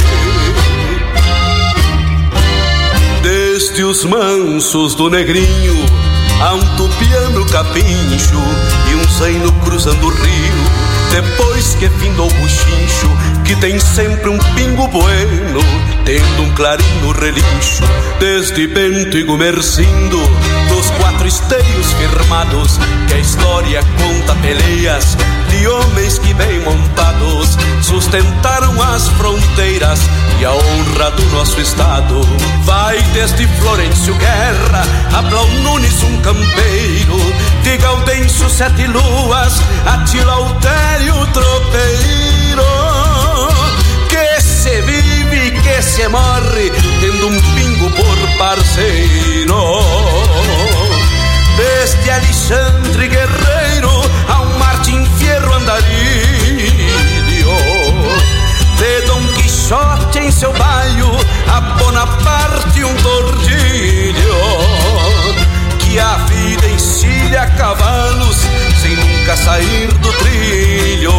Desde os mansos do negrinho a um tupiano capincho e um zaino cruzando o rio, depois que findou o buchincho, que tem sempre um pingo bueno, tendo um clarim no relincho. Desde Bento e Gumercindo, dos quatro esteios firmados, que a história conta peleias de homens que bem montados sustentaram as fronteiras e a honra do nosso estado. Vai desde Florencio Guerra a Blau Nunes um campeiro, de Gaudêncio Sete Luas a Tilautério tropeiro, que se vive, que se morre, tendo um pingo por parceiro. Desde Alexandre Guerreiro a um Martim Fierro Andarilho, de Dom Quixote em seu baio, a Bonaparte um tordilho, que a vida encilha cavalos sem nunca sair do trilho.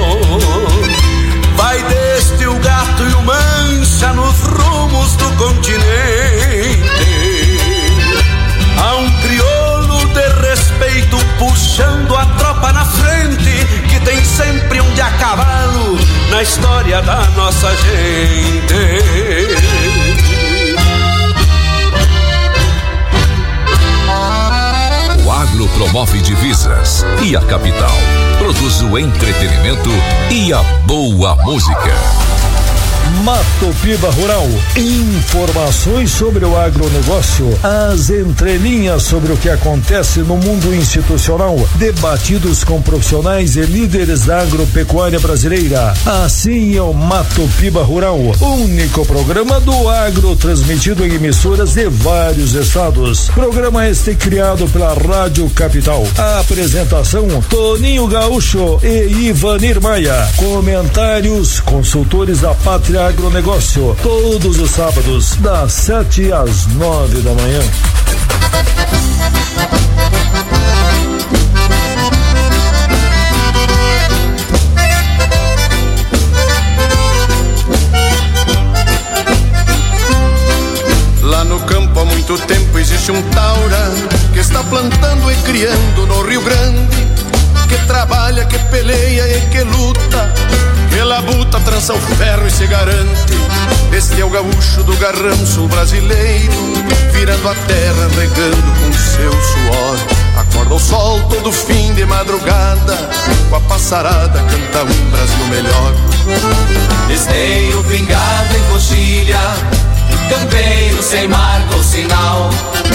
Vai desde o gato e o mancha nos rumos do continente, a um crioulo de respeito puxando a tropa na frente, que tem sempre um de a cavalo na história da nossa gente. promove divisas e a capital produz o entretenimento e a boa música. Mato Piba Rural, informações sobre o agronegócio, as entrelinhas sobre o que acontece no mundo institucional, debatidos com profissionais e líderes da agropecuária brasileira. Assim é o Mato Piba Rural, único programa do agro transmitido em emissoras de vários estados. Programa este criado pela Rádio Capital. A apresentação: Toninho Gaúcho e Ivanir Maia. Comentários: consultores da Pátria Agronegócio, todos os sábados, das sete às nove da manhã. Lá no campo há muito tempo existe um taura que está plantando e criando no Rio Grande, que trabalha, que peleia e que luta, que labuta, trança o ferro e se garante. Este é o gaúcho do garrão sul brasileiro, virando a terra, regando com seu suor. Acorda o sol todo fim de madrugada, com a passarada canta um Brasil melhor. Esteio pingado em coxilha, campeiro sem marca ou sinal,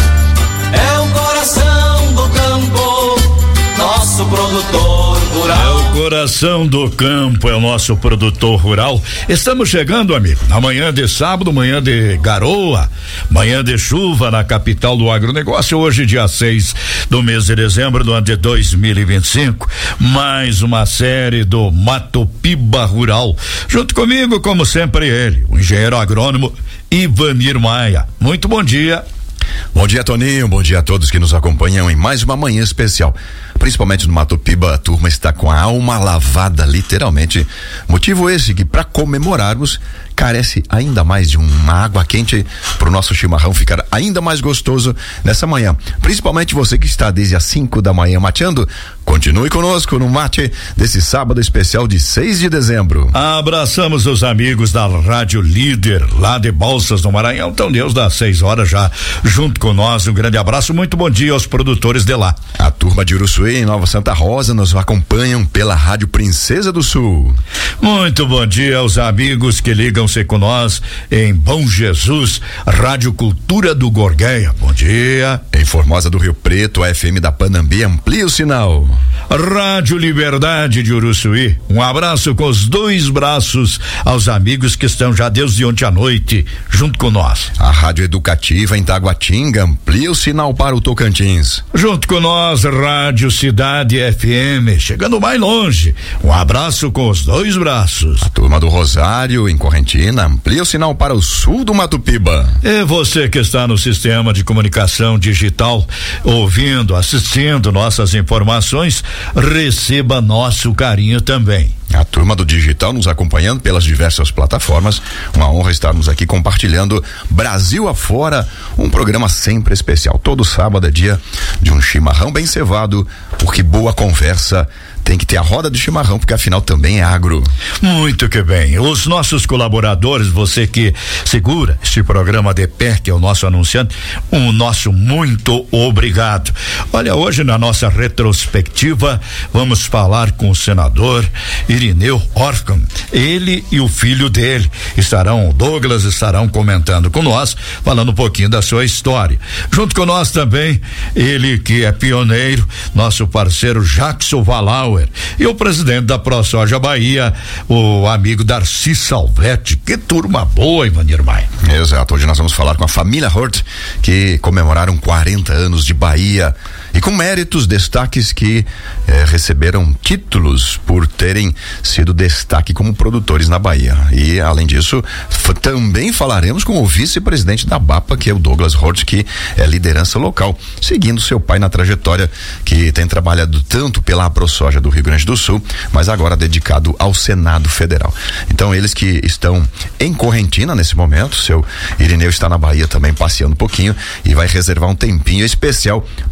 é o coração do campo, nosso produtor rural. É o coração do campo, é o nosso produtor rural. Estamos chegando, amigo, na manhã de sábado, manhã de garoa, manhã de chuva na capital do agronegócio, hoje dia seis do mês de dezembro do ano de dois mil e vinte e cinco, mais uma série do Mato Piba Rural, junto comigo, como sempre, ele, o engenheiro agrônomo Ivanir Maia. Muito bom dia. Bom dia, Toninho, bom dia a todos que nos acompanham em mais uma manhã especial. Principalmente no Mato Piba, a turma está com a alma lavada, literalmente. Motivo esse que, para comemorarmos, carece ainda mais de uma água quente para o nosso chimarrão ficar ainda mais gostoso nessa manhã. Principalmente você que está desde as cinco da manhã mateando, continue conosco no mate desse sábado especial de seis de dezembro. Abraçamos os amigos da Rádio Líder, lá de Balsas, no Maranhão. Então, Deus das seis horas já junto com nós. Um grande abraço, muito bom dia aos produtores de lá. A turma de Uruçuí, em Nova Santa Rosa, nos acompanham pela Rádio Princesa do Sul. Muito bom dia aos amigos que ligam-se com nós em Bom Jesus, Rádio Cultura do Gorgueia. Bom dia. Em Formosa do Rio Preto, a F M da Panambi amplia o sinal. Rádio Liberdade de Uruçuí. Um abraço com os dois braços aos amigos que estão já desde ontem à noite junto com nós. A Rádio Educativa em Taguatinga amplia o sinal para o Tocantins. Junto com nós, Rádio Cidade F M, chegando mais longe. Um abraço com os dois braços. A turma do Rosário em Correntina amplia o sinal para o sul do Mato Piba. E você que está no sistema de comunicação digital, ouvindo, assistindo nossas informações, receba nosso carinho também. A turma do digital nos acompanhando pelas diversas plataformas. Uma honra estarmos aqui compartilhando Brasil afora, um programa sempre especial. Todo sábado é dia de um chimarrão bem cevado, porque boa conversa tem que ter a roda de chimarrão, porque afinal também é agro. Muito que bem. Os nossos colaboradores, você que segura este programa de pé, que é o nosso anunciante, um nosso muito obrigado. Olha, hoje na nossa retrospectiva vamos falar com o senador Irineu Orcan. Ele e o filho dele estarão, Douglas, estarão comentando com nós, falando um pouquinho da sua história. Junto com nós também, ele que é pioneiro, nosso parceiro Jackson Valauer, e o presidente da ProSoja Bahia, o amigo Darcy Salvetti. Que turma boa, Ivanir Maia. Exato, hoje nós vamos falar com a família Hort, que comemoraram quarenta anos de Bahia e com méritos, destaques que eh, receberam títulos por terem sido destaque como produtores na Bahia. E além disso, f- também falaremos com o vice-presidente da BAPA, que é o Douglas Hort, que é liderança local, seguindo seu pai na trajetória, que tem trabalhado tanto pela ProSoja do Rio Grande do Sul, mas agora dedicado ao Senado Federal. Então, eles que estão em Correntina nesse momento, seu Irineu está na Bahia também passeando um pouquinho e vai reservar um tempinho especial para estar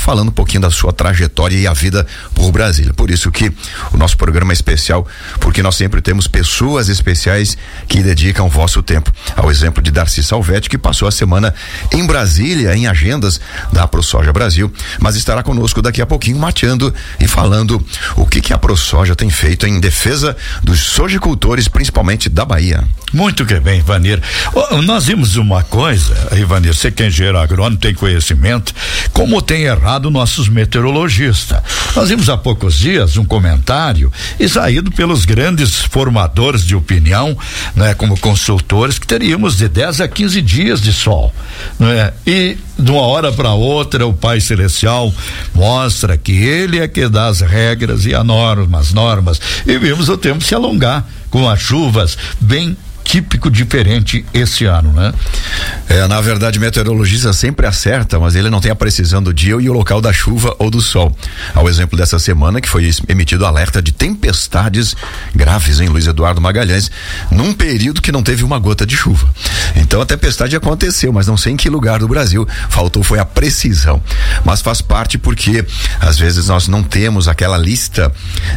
falando um pouquinho da sua trajetória e a vida por Brasília. Por isso que o nosso programa é especial, porque nós sempre temos pessoas especiais que dedicam o vosso tempo. Ao exemplo de Darcy Salvetti, que passou a semana em Brasília, em agendas da ProSoja Brasil, mas estará conosco daqui a pouquinho mateando e falando o que que a ProSoja tem feito em defesa dos sojicultores, principalmente da Bahia. Muito que bem, Ivanir. Oh, nós vimos uma coisa, Ivanir, você que é engenheiro agrônomo, tem conhecimento, como tem errado nossos meteorologistas. Nós vimos há poucos dias um comentário extraído pelos grandes formadores de opinião, né, como consultores, que teríamos de dez a quinze dias de sol, né? E de uma hora para outra o Pai Celestial mostra que ele é que dá as regras e as normas, normas, e vimos o tempo se alongar com as chuvas bem típico diferente esse ano, né? É, na verdade, o meteorologista sempre acerta, mas ele não tem a precisão do dia e o local da chuva ou do sol. Ao exemplo dessa semana, que foi emitido alerta de tempestades graves em Luiz Eduardo Magalhães, num período que não teve uma gota de chuva. Então a tempestade aconteceu, mas não sei em que lugar do Brasil. Faltou foi a precisão. Mas faz parte porque às vezes nós não temos aquela lista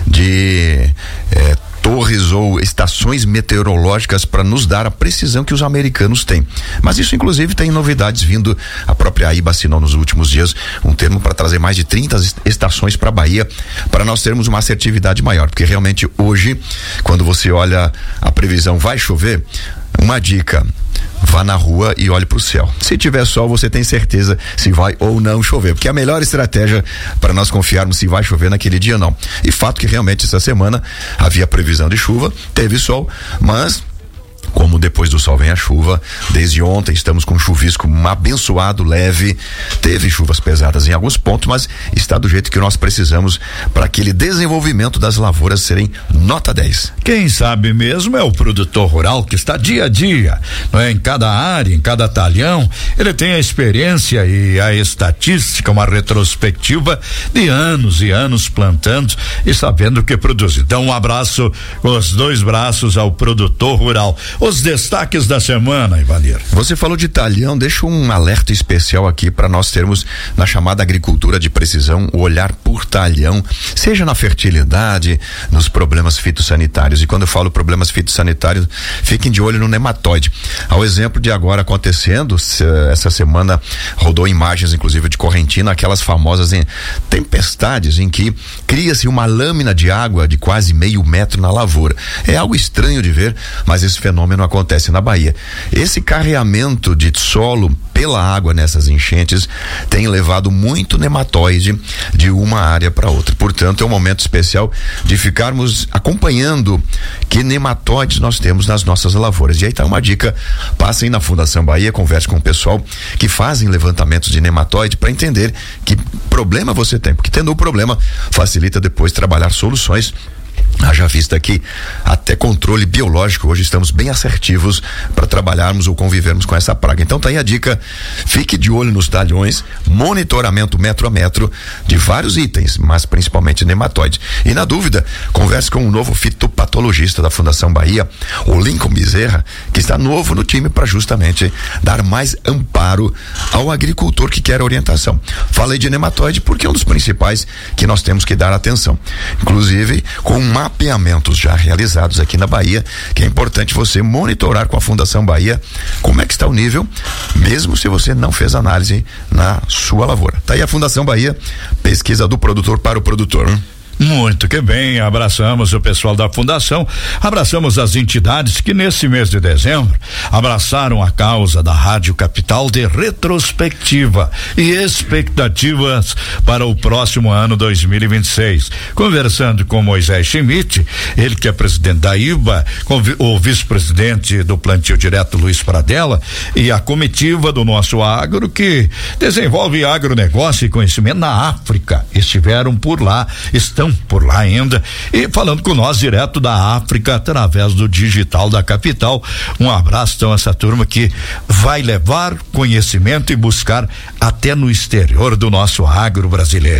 de é, torres ou estações meteorológicas para nos dar a precisão que os americanos têm. Mas isso inclusive tem novidades vindo. A própria AIBA assinou nos últimos dias um termo para trazer mais de trinta estações para a Bahia, para nós termos uma assertividade maior, porque realmente hoje, quando você olha a previsão, vai chover. Uma dica: vá na rua e olhe para o céu. Se tiver sol, você tem certeza se vai ou não chover, porque é a melhor estratégia para nós confiarmos se vai chover naquele dia ou não. E fato que realmente essa semana havia previsão de chuva, teve sol, mas como depois do sol vem a chuva, desde ontem estamos com um chuvisco abençoado, leve, teve chuvas pesadas em alguns pontos, mas está do jeito que nós precisamos para aquele desenvolvimento das lavouras serem nota dez. Quem sabe mesmo é o produtor rural que está dia a dia, não é? Em cada área, em cada talhão, ele tem a experiência e a estatística, uma retrospectiva de anos e anos plantando e sabendo o que produz. Então um abraço com os dois braços ao produtor rural. Os destaques da semana, Ivanir. Você falou de talhão, deixa um alerta especial aqui para nós termos na chamada agricultura de precisão o olhar por talhão, seja na fertilidade, nos problemas fitossanitários. E quando eu falo problemas fitossanitários, fiquem de olho no nematóide. Ao exemplo de agora acontecendo, essa semana rodou imagens inclusive de Correntina, aquelas famosas em tempestades em que cria-se uma lâmina de água de quase meio metro na lavoura. É algo estranho de ver, mas esse fenômeno não acontece na Bahia. Esse carreamento de solo pela água nessas enchentes tem levado muito nematóide de uma área para outra. Portanto, é um momento especial de ficarmos acompanhando que nematóides nós temos nas nossas lavouras. E aí tá uma dica: passem na Fundação Bahia, converse com o pessoal que fazem levantamentos de nematóide para entender que problema você tem, porque tendo o problema facilita depois trabalhar soluções. Haja vista que até controle biológico hoje estamos bem assertivos para trabalharmos ou convivermos com essa praga. Então tá aí a dica: fique de olho nos talhões, monitoramento metro a metro de vários itens, mas principalmente nematóides. E na dúvida, converse com um novo fitopatologista da Fundação Bahia, o Lincoln Bezerra, que está novo no time para justamente dar mais amparo ao agricultor que quer orientação. Falei de nematóide porque é um dos principais que nós temos que dar atenção, inclusive com mapeamentos já realizados aqui na Bahia, que é importante você monitorar com a Fundação Bahia como é que está o nível, mesmo se você não fez análise na sua lavoura. Tá aí a Fundação Bahia, pesquisa do produtor para o produtor, hein? Muito que bem, abraçamos o pessoal da Fundação, abraçamos as entidades que nesse mês de dezembro abraçaram a causa da Rádio Capital de retrospectiva e expectativas para o próximo ano dois mil e vinte e seis. Conversando com Moisés Schmidt, ele que é presidente da IBA, com o vice-presidente do Plantio Direto Luiz Pradella e a comitiva do nosso agro que desenvolve agronegócio e conhecimento na África, estiveram por lá, estão por lá ainda, e falando com nós direto da África através do digital da capital. Um abraço então a essa turma que vai levar conhecimento e buscar até no exterior do nosso agro brasileiro.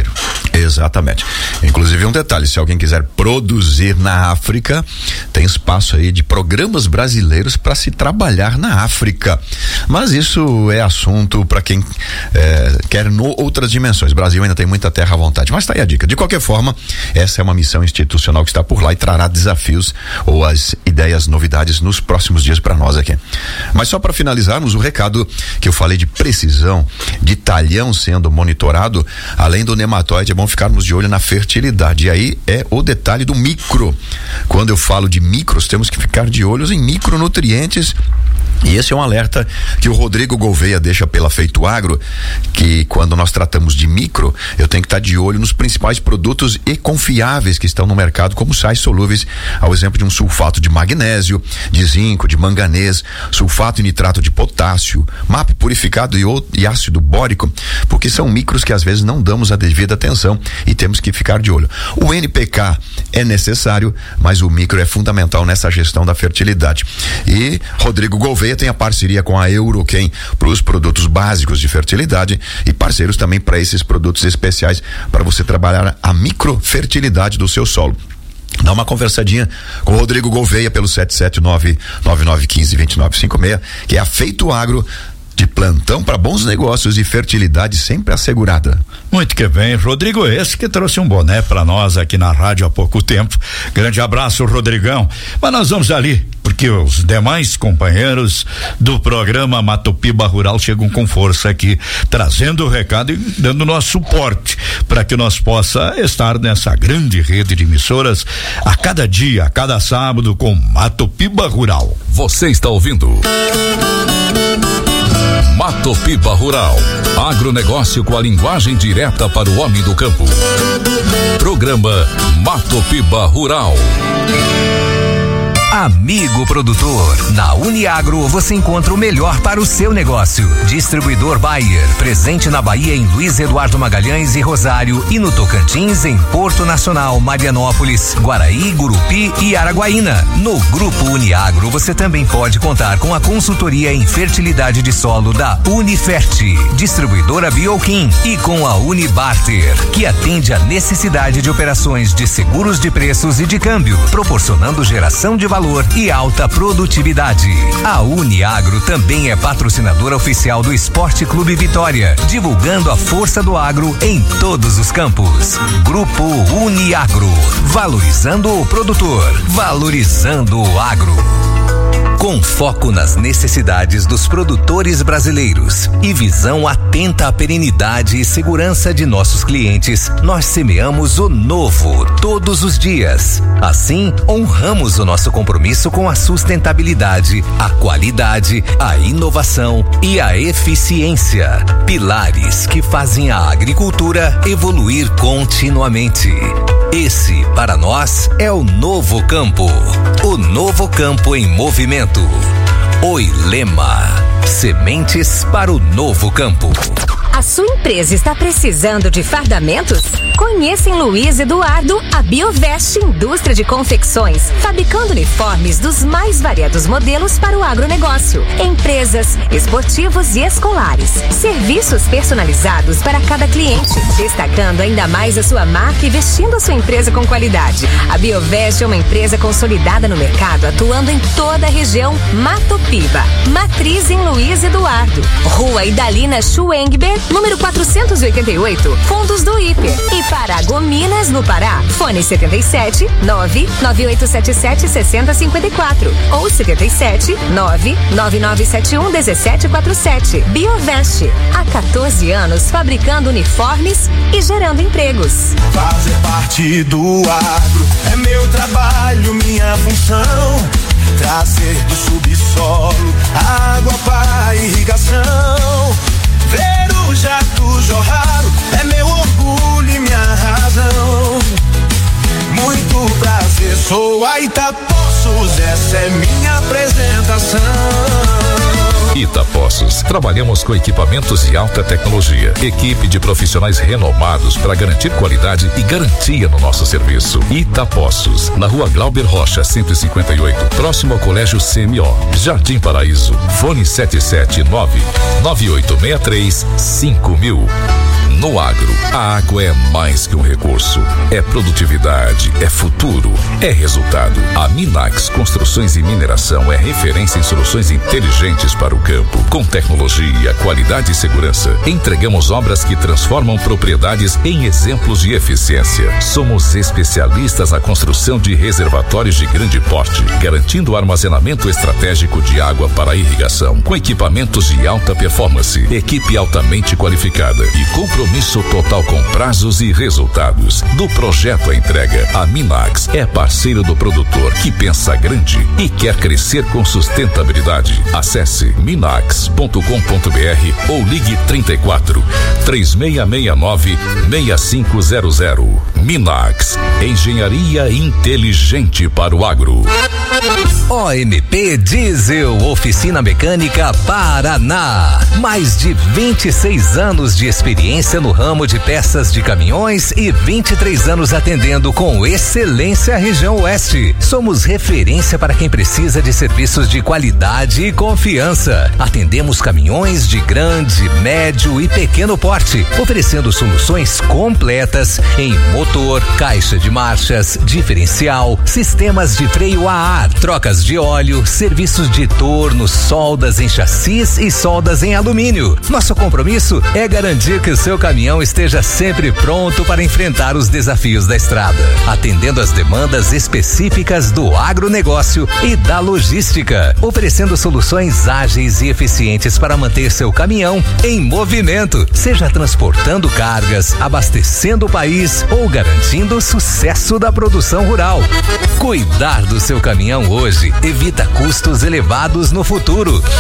Exatamente. Inclusive um detalhe, se alguém quiser produzir na África, tem espaço aí de programas brasileiros para se trabalhar na África. Mas isso é assunto para quem é, quer no outras dimensões. O Brasil ainda tem muita terra à vontade. Mas tá aí a dica. De qualquer forma, essa é uma missão institucional que está por lá e trará desafios ou as ideias, novidades nos próximos dias para nós aqui. Mas só para finalizarmos, o recado que eu falei de precisão, de talhão sendo monitorado, além do nematóide, é bom ficarmos de olho na fertilidade. E aí é o detalhe do micro. Quando eu falo de micros, temos que ficar de olhos em micronutrientes. E esse é um alerta que o Rodrigo Gouveia deixa pela Feito Agro, que quando nós tratamos de micro, eu tenho que estar de olho nos principais produtos e confiáveis que estão no mercado, como sais solúveis, ao exemplo de um sulfato de magnésio, de zinco, de manganês, sulfato e nitrato de potássio, M A P purificado e, o, e ácido bórico, porque são micros que às vezes não damos a devida atenção e temos que ficar de olho. O N P K é necessário, mas o micro é fundamental nessa gestão da fertilidade. E Rodrigo Gouveia tem a parceria com a Euroquem para os produtos básicos de fertilidade e parceiros também para esses produtos especiais para você trabalhar a microfertilidade do seu solo. Dá uma conversadinha com o Rodrigo Gouveia pelo sete sete nove, nove nove um cinco, dois nove cinco seis, que é a Feito Agro, de plantão para bons negócios e fertilidade sempre assegurada. Muito que bem, Rodrigo, esse que trouxe um boné para nós aqui na rádio há pouco tempo. Grande abraço, Rodrigão. Mas nós vamos ali, porque os demais companheiros do programa Mato Piba Rural chegam com força aqui, trazendo o recado e dando nosso suporte para que nós possa estar nessa grande rede de emissoras a cada dia, a cada sábado com Mato Piba Rural. Você está ouvindo Mato Piba Rural, agronegócio com a linguagem direta para o homem do campo. Programa Mato Piba Rural. Amigo produtor, na Uniagro você encontra o melhor para o seu negócio. Distribuidor Bayer, presente na Bahia em Luiz Eduardo Magalhães e Rosário e no Tocantins em Porto Nacional, Marianópolis, Guaraí, Gurupi e Araguaína. No Grupo Uniagro você também pode contar com a consultoria em fertilidade de solo da Unifert, distribuidora Bioquim, e com a Unibarter, que atende a necessidade de operações de seguros de preços e de câmbio, proporcionando geração de valor e alta produtividade. A Uniagro também é patrocinadora oficial do Esporte Clube Vitória, divulgando a força do agro em todos os campos. Grupo Uniagro, valorizando o produtor, valorizando o agro. Com foco nas necessidades dos produtores brasileiros e visão atenta à perenidade e segurança de nossos clientes, nós semeamos o novo todos os dias. Assim, honramos o nosso compromisso com a sustentabilidade, a qualidade, a inovação e a eficiência. Pilares que fazem a agricultura evoluir continuamente. Esse, para nós, é o Novo Campo. O Novo Campo em movimento. Oi Lema, sementes para o Novo Campo. A sua empresa está precisando de fardamentos? Conheça em Luiz Eduardo a Biovest Indústria de Confecções, fabricando uniformes dos mais variados modelos para o agronegócio, empresas, esportivos e escolares. Serviços personalizados para cada cliente, destacando ainda mais a sua marca e vestindo a sua empresa com qualidade. A Biovest é uma empresa consolidada no mercado, atuando em toda a região Mato Piba. Matriz em Luiz Eduardo, Rua Idalina Schwengber, número quatrocentos e oitenta e oito, Fundos do Hiper. E Paragominas, no Pará, fone setenta e sete, nove nove oito sete sete, seis zero cinco quatro ou setenta e sete, nove nove nove sete um, um sete quatro sete. Biovest, há quatorze anos fabricando uniformes e gerando empregos. Fazer parte do agro é meu trabalho, minha função. Trazer do subsolo água para irrigação. Ver o jato jorrar é meu orgulho e minha razão. Muito prazer, sou a Itapossos, essa é minha apresentação. Itapossos, trabalhamos com equipamentos de alta tecnologia, equipe de profissionais renomados para garantir qualidade e garantia no nosso serviço. Itapossos, na Rua Glauber Rocha, cento e cinquenta e oito, próximo ao Colégio C M O, Jardim Paraíso. Fone sete sete nove, nove oito seis três, cinco mil. No agro, a água é mais que um recurso. É produtividade, é futuro, é resultado. A Minax Construções e Mineração é referência em soluções inteligentes para o campo. Com tecnologia, qualidade e segurança, entregamos obras que transformam propriedades em exemplos de eficiência. Somos especialistas na construção de reservatórios de grande porte, garantindo o armazenamento estratégico de água para a irrigação, com equipamentos de alta performance, equipe altamente qualificada e compromisso total com prazos e resultados. Do projeto à entrega, a Minax é parceiro do produtor que pensa grande e quer crescer com sustentabilidade. Acesse minax ponto com ponto br ou ligue trinta e quatro, três seis seis nove, seis cinco zero zero. Minax, engenharia inteligente para o agro. O M P Diesel, Oficina Mecânica Paraná. Mais de vinte e seis anos de experiência no ramo de peças de caminhões e vinte e três anos atendendo com excelência a região oeste. Somos referência para quem precisa de serviços de qualidade e confiança. Atendemos caminhões de grande, médio e pequeno porte, oferecendo soluções completas em motor, caixa de marchas, diferencial, sistemas de freio a ar, trocas de óleo, serviços de torno, soldas em chassis e soldas em alumínio. Nosso compromisso é garantir que o seu caminhão esteja sempre pronto para enfrentar os desafios da estrada, atendendo às demandas específicas do agronegócio e da logística, oferecendo soluções ágeis e eficientes para manter seu caminhão em movimento, seja transportando cargas, abastecendo o país ou garantindo o sucesso da produção rural. Cuidar do seu caminhão hoje evita custos elevados no futuro.